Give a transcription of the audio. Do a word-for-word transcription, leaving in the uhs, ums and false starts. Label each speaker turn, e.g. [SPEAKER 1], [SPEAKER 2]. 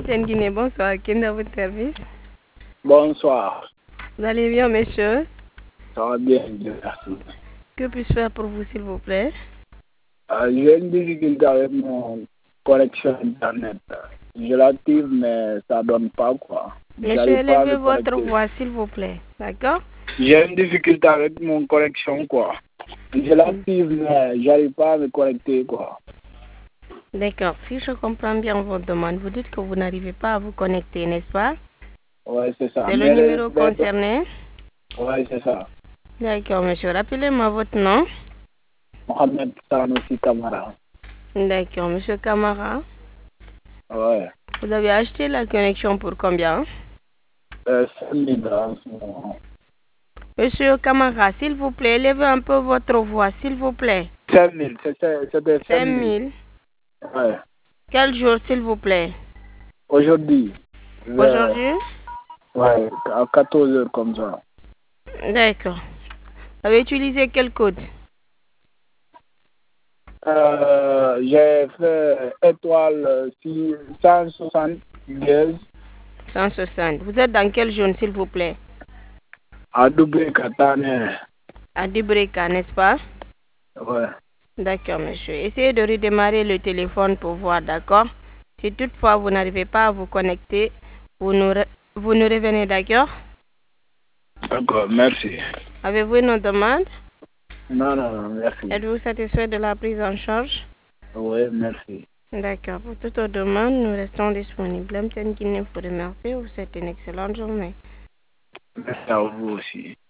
[SPEAKER 1] Blum Guinée, bonsoir. Qui est dans votre service?
[SPEAKER 2] Bonsoir.
[SPEAKER 1] Vous allez bien, monsieur?
[SPEAKER 2] Ça va bien, merci.
[SPEAKER 1] Que puis-je faire pour vous, s'il vous plaît?
[SPEAKER 2] Euh, J'ai une difficulté avec mon connexion Internet. Je l'active, mais ça ne donne pas, quoi.
[SPEAKER 1] Monsieur, élevez votre voix, s'il vous plaît. D'accord?
[SPEAKER 2] J'ai une difficulté avec mon connexion, quoi. Je l'active, mais j'arrive pas à me connecter, quoi.
[SPEAKER 1] D'accord. Si je comprends bien votre demande, vous dites que vous n'arrivez pas à vous connecter, n'est-ce pas?
[SPEAKER 2] Ouais, c'est ça.
[SPEAKER 1] C'est le
[SPEAKER 2] Mais
[SPEAKER 1] numéro
[SPEAKER 2] les- les-
[SPEAKER 1] concerné?
[SPEAKER 2] Ouais, c'est ça.
[SPEAKER 1] D'accord, monsieur. Rappelez-moi votre nom.
[SPEAKER 2] Mohamed Sanoussi Kamara.
[SPEAKER 1] D'accord, monsieur Camara.
[SPEAKER 2] Ouais.
[SPEAKER 1] Vous avez acheté la connexion pour combien?
[SPEAKER 2] Euh, cinq mille en ce moment.
[SPEAKER 1] Monsieur Camara, s'il vous plaît, élevez un peu votre voix, s'il vous plaît.
[SPEAKER 2] cinq mille, c'était c'était cinq
[SPEAKER 1] cinq
[SPEAKER 2] mille.
[SPEAKER 1] mille.
[SPEAKER 2] Ouais.
[SPEAKER 1] Quel jour, s'il vous plaît?
[SPEAKER 2] Aujourd'hui. vers-
[SPEAKER 1] Aujourd'hui?
[SPEAKER 2] Ouais, à quatorze heures comme ça.
[SPEAKER 1] D'accord. Vous avez utilisé quel code?
[SPEAKER 2] Euh, j'ai fait étoile six cent soixante-dix
[SPEAKER 1] cent soixante. Vous êtes dans quelle zone, s'il vous plaît?
[SPEAKER 2] à double Katane.
[SPEAKER 1] À Dubreka, n'est-ce pas?
[SPEAKER 2] Ouais.
[SPEAKER 1] D'accord, monsieur. Essayez de redémarrer le téléphone pour voir, d'accord? Si toutefois vous n'arrivez pas à vous connecter, vous nous, re- vous nous revenez, d'accord?
[SPEAKER 2] D'accord, merci.
[SPEAKER 1] Avez-vous une demande?
[SPEAKER 2] Non, non, non, merci.
[SPEAKER 1] Êtes-vous satisfait de la prise en charge?
[SPEAKER 2] Oui, merci.
[SPEAKER 1] D'accord. Pour toute demande, nous restons disponibles. M T N Guinée vous remercie. Vous souhaite une excellente journée.
[SPEAKER 2] Merci à vous aussi.